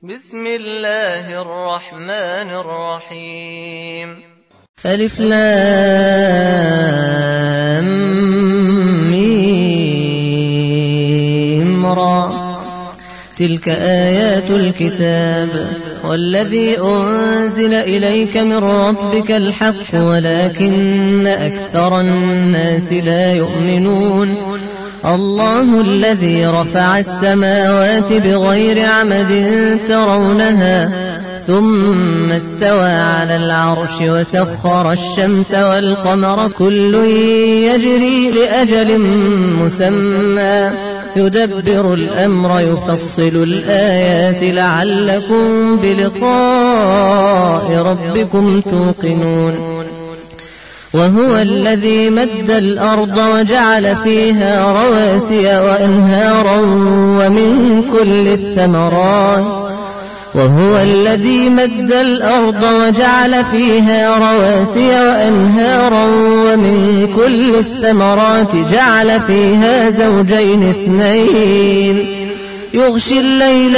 بسم الله الرحمن الرحيم. ألف لام ميم را. تلك آيات الكتاب والذي أنزل إليك من ربك الحق ولكن أكثر الناس لا يؤمنون. الله الذي رفع السماوات بغير عمد ترونها ثم استوى على العرش وسخر الشمس والقمر كل يجري لأجل مسمى يدبر الأمر يفصل الآيات لعلكم بلقاء ربكم توقنون. وهو الذي مد الأرض وجعل فيها رواسي وأنهارا ومن كل الثمرات وهو الذي مد الأرض وجعل فيها رواسي وأنهارا ومن كل الثمرات جعل فيها زوجين اثنين يغشي الليل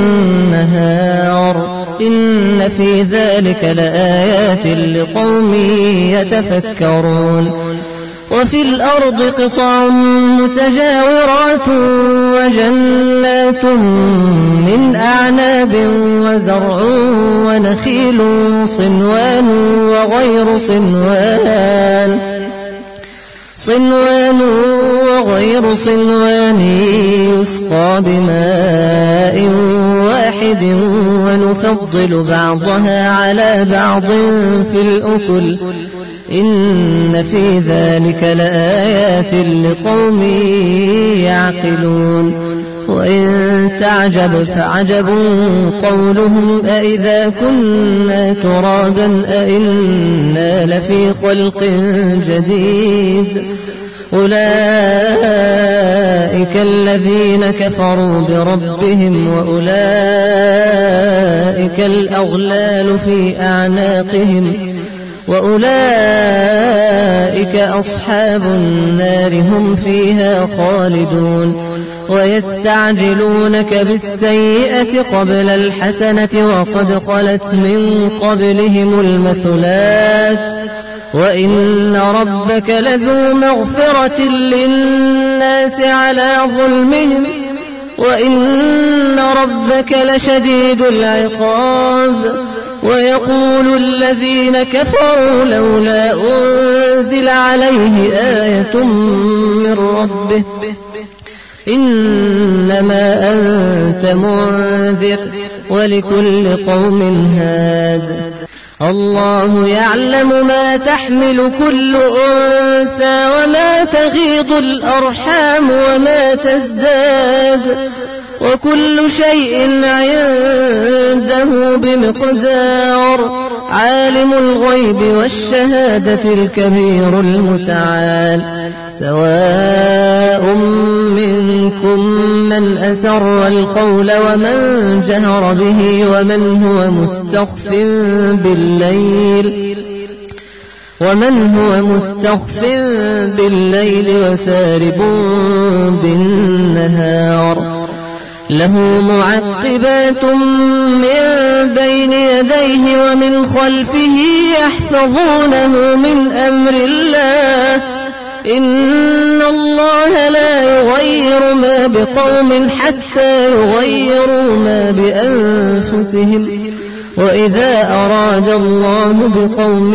النهار إن في ذلك لآيات لقوم يتفكرون. وفي الأرض قطع متجاورات وجنات من أعناب وزرع ونخيل صنوان وغير صنوان يسقى بماء واحد ونفضل بعضها على بعض في الأكل إن في ذلك لآيات لقوم يعقلون. وإن تعجب فعجب قولهم أإذا كنا ترابا أإنا لفي خلق جديد أولئك الذين كفروا بربهم وأولئك الأغلال في أعناقهم وأولئك أصحاب النار هم فيها خالدون. ويستعجلونك بالسيئة قبل الحسنة وقد خلت من قبلهم المثلات وإن ربك لذو مغفرة للناس على ظلمهم وإن ربك لشديد العقاب. ويقول الذين كفروا لولا أنزل عليه آية من ربه إنما أنت منذر ولكل قوم هاد. الله يعلم ما تحمل كل أنثى وما تغيض الأرحام وما تزداد وكل شيء عنده بمقدار. عالم الغيب والشهادة الكبير المتعال. سواء منكم من أسر القول ومن جهر به ومن هو مستخف بالليل وسارب بالنهار. له معقبات من بين يديه ومن خلفه يحفظونه من أمر الله إن الله لا يغير ما بقوم حتى يغيروا ما بأنفسهم وإذا أراد الله بقوم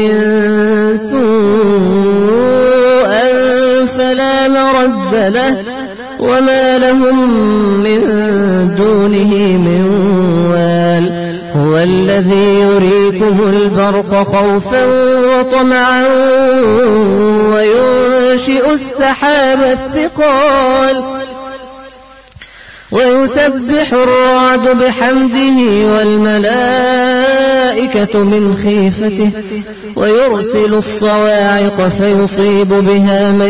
سوءا فلا مرد له وما لهم من دونه من وال. هو الذي يريكم البرق خوفا وطمعا وينشئ السحاب الثقال ويسبح الرعد بحمده والملائكة من خيفته ويرسل الصواعق فيصيب بها من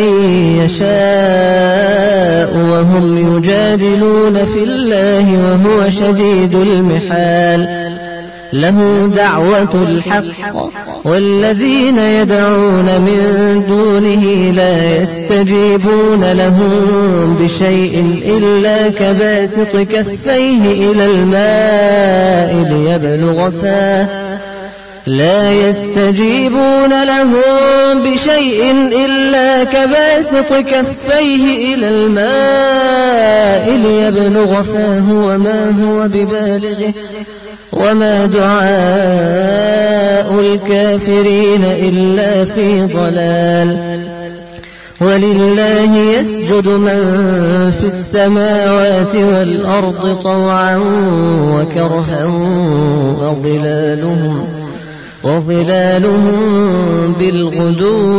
يشاء وهم يجادلون في الله وهو شديد المحال. له دعوة الحق والذين يدعون من دونه لا يستجيبون لهم بشيء إلا كباسط كفيه إلى الماء ليبلغ فاه لا يستجيبون لهم بشيء إلا كباسط كفيه إلى الماء ليبلغ فاه وما هو ببالغه وما دعاء الكافرين إلا في ضلال ولله يسجد من في السماوات والأرض طوعا وكرها وظلالهم بالغدو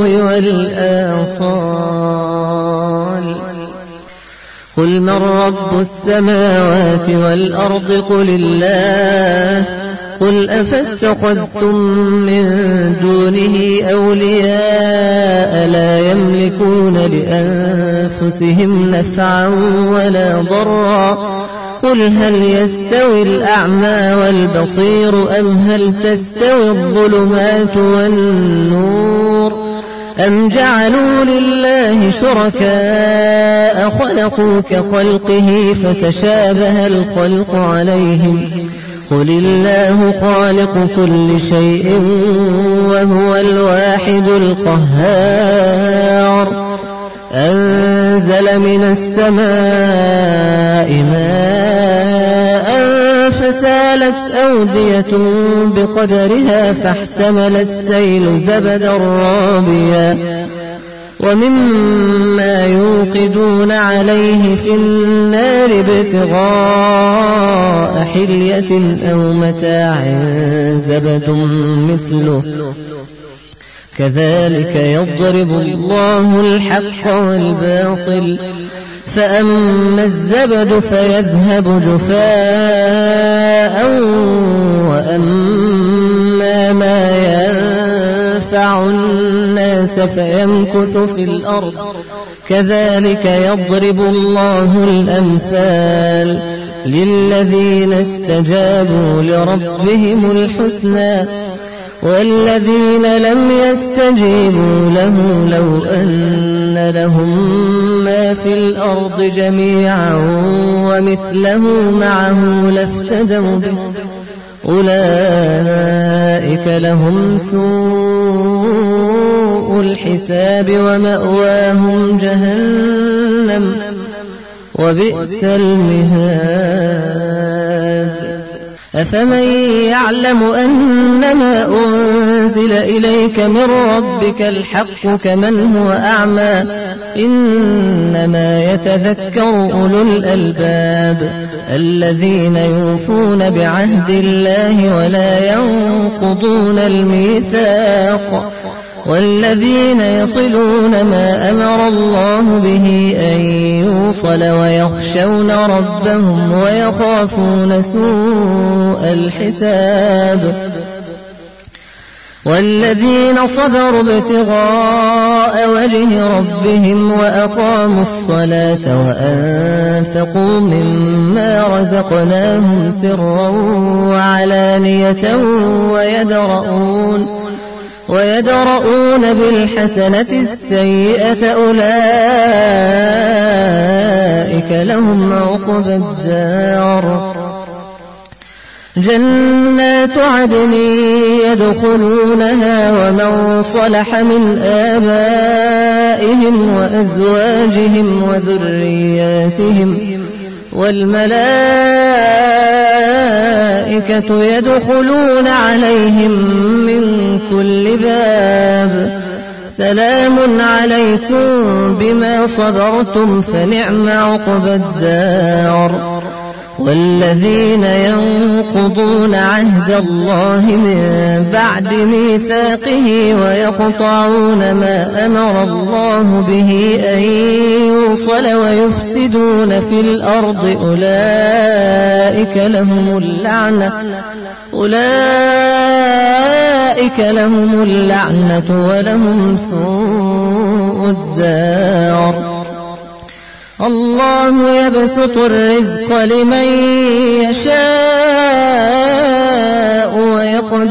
والآصال قل من رب السماوات والأرض قل الله قل أفاتخذتم من دونه أولياء لا يملكون لأنفسهم نفعا ولا ضرا قل هل يستوي الأعمى والبصير أم هل تستوي الظلمات والنور أم جعلوا لله شركاء خلقوا كخلقه فتشابه الخلق عليهم قل الله خالق كل شيء وهو الواحد القهار أنزل من السماء ماء فسالت أودية بقدرها فاحتمل السيل زبدا رابيا ومما يوقدون عليه في النار ابتغاء حلية أو متاع زبد مثله كذلك يضرب الله الحق والباطل فأما الزبد فيذهب جفاء وأما ما ينفع الناس فيمكث في الأرض كذلك يضرب الله الأمثال للذين استجابوا لربهم الحسنى والذين لم يستجيبوا له لو أن لهم ما في الأرض جميعا ومثله معه لافتدوا به أولئك لهم سوء الحساب ومأواهم جهنم وبئس المهاد أفمن يعلم أنما أنزل إليك من ربك الحق كمن هو أعمى إنما يتذكر أولو الألباب الذين يوفون بعهد الله ولا ينقضون الميثاق والذين يصلون ما أمر الله به أن يوصل ويخشون ربهم ويخافون سوء الحساب والذين صبروا ابتغاء وجه ربهم وأقاموا الصلاة وأنفقوا مما رزقناهم سرا وعلانية ويدرؤون بالحسنة السيئة أولئك لهم عقبى الدار جنات عدن يدخلونها ومن صلح من آبائهم وأزواجهم وذرياتهم والملائكة يدخلون عليهم من كل باب سلام عليكم بما صبرتم فنعم عقبى الدار والذين ينقضون عهد الله من بعد ميثاقه ويقطعون ما أمر الله به أن يوصل ويفسدون في الأرض أولئك لهم اللعنة ولهم سوء الدار الله يبسط الرزق لمن يشاء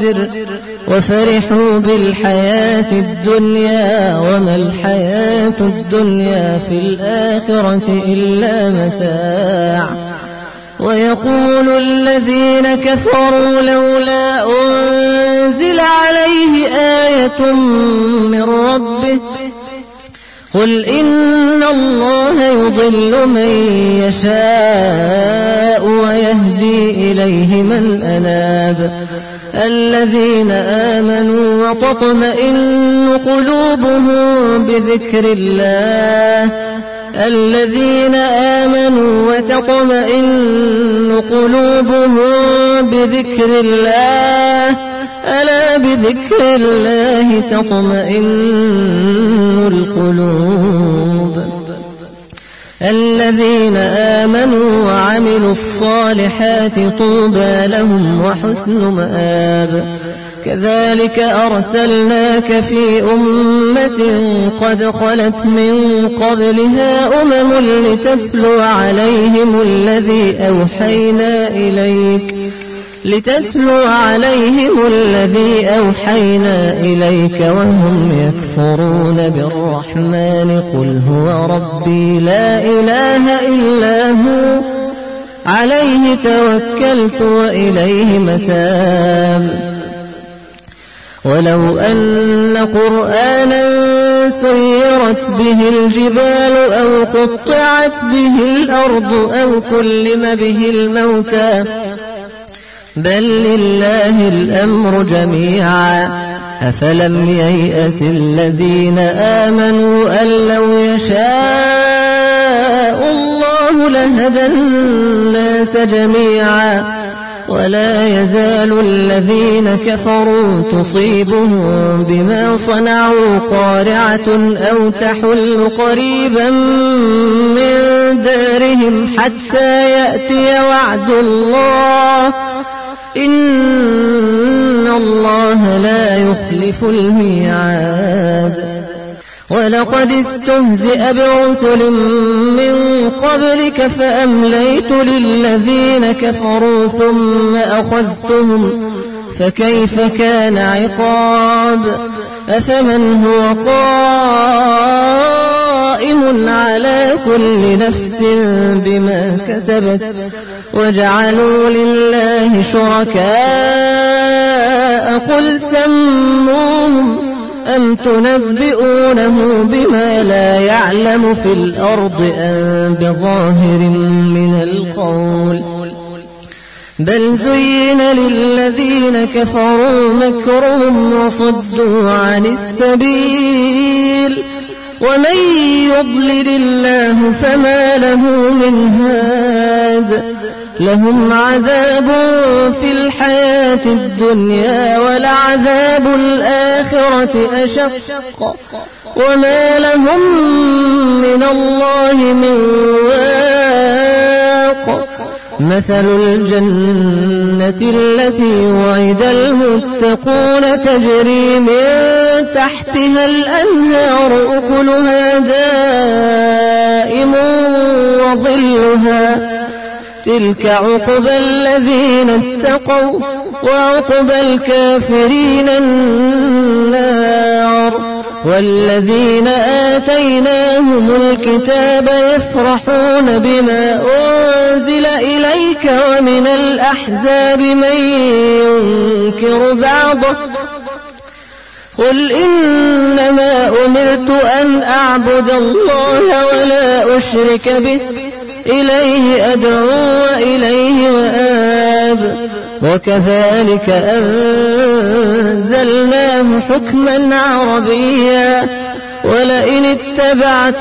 قدر وفرحوا بالحياة الدنيا وما الحياة الدنيا في الآخرة إلا متاع. ويقول الذين كفروا لولا أنزل عليه آية من ربه قل إن الله يضل من يشاء ويهدي إليه من أناب الذين آمنوا وتطمئن قلوبهم بذكر الله الذين آمنوا وتطمئن قلوبهم بذكر الله ألا بذكر الله تطمئن القلوب الذين آمنوا وعملوا الصالحات طوبى لهم وحسن مآب. كذلك أرسلناك في أمة قد خلت من قبلها لتتلو عليهم الذي أوحينا إليك وهم يكفرون بالرحمن قل هو ربي لا إله إلا هو عليه توكلت وإليه متاب. ولو أن قرآنا سيرت به الجبال أو قطعت به الأرض أو كلم به الموتى بل لله الأمر جميعا أفلم ييأس الذين آمنوا أن لو يشاء الله لهدى الناس جميعا ولا يزال الذين كفروا تصيبهم بما صنعوا قارعة أو تحل قريبا من دارهم حتى يأتي وعد الله إن الله لا يخلف الميعاد. ولقد استهزئ برسل من قبلك فأمليت للذين كفروا ثم أخذتهم فكيف كان عقاب. أفمن هو قائم على كل نفس بما كسبت وجعلوا لله شركاء قل سموهم أم تنبئونه بما لا يعلم في الأرض أم بظاهر من القول بل زين للذين كفروا مكرهم وصدوا عن السبيل ومن يضلل الله فما له من هاد. لهم عذاب في الحياة الدنيا ولعذاب الآخرة أشق وما لهم من الله من واق. مثل الجنة التي وعد المتقون تجري من تحتها الأنهار أكلها دائم وظلها تلك عقبى الذين اتقوا وعقبى الكافرين النار. والذين آتيناهم الكتاب يفرحون بما أنزل إليك ومن الأحزاب من ينكر بعضه قل إنما أمرت أن أعبد الله ولا أشرك به إليه أدعو وإليه مآب. وكذلك أنزلناه حكما عربيا ولئن اتبعت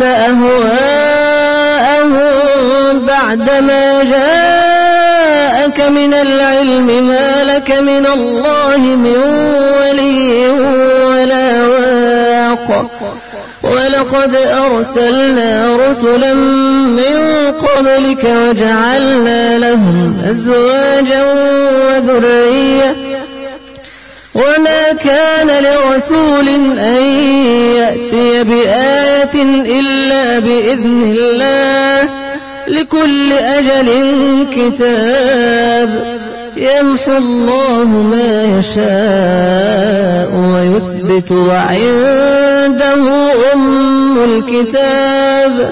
أهواءهم بعدما جاءك من العلم ما لك من الله من ولي ولا واق. ولقد أرسلنا رسلا من قبلك وجعلنا لهم أزواجا وذرية وما كان لرسول أن يأتي بآية إلا بإذن الله لكل أجل كتاب. يمحو الله ما يشاء ويثبت وعنده أم الكتاب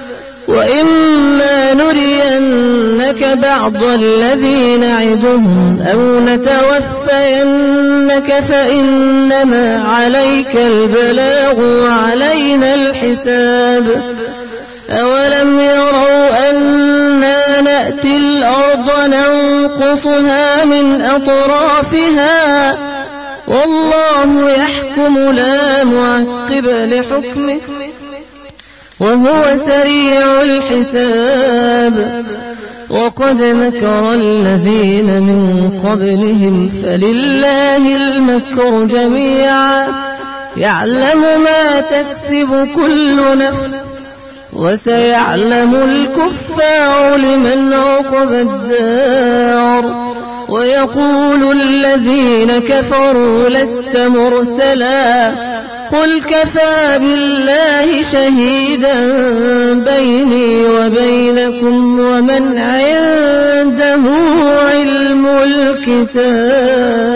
وإما نرينك بعض الذي نعدهم أو نتوفينك فإنما عليك البلاغ وعلينا الحساب أولم يروا أنا نأتي الأرض ننقصها من أطرافها والله يحكم لا معقب لحكمه وهو سريع الحساب وقد مكر الذين من قبلهم فلله المكر جميعا يعلم ما تكسب كل نفس وسيعلم الكفار لمن عقبى الدار ويقول الذين كفروا لست مرسلا قل كفى بالله شهيدا بيني وبينكم ومن عنده علم الكتاب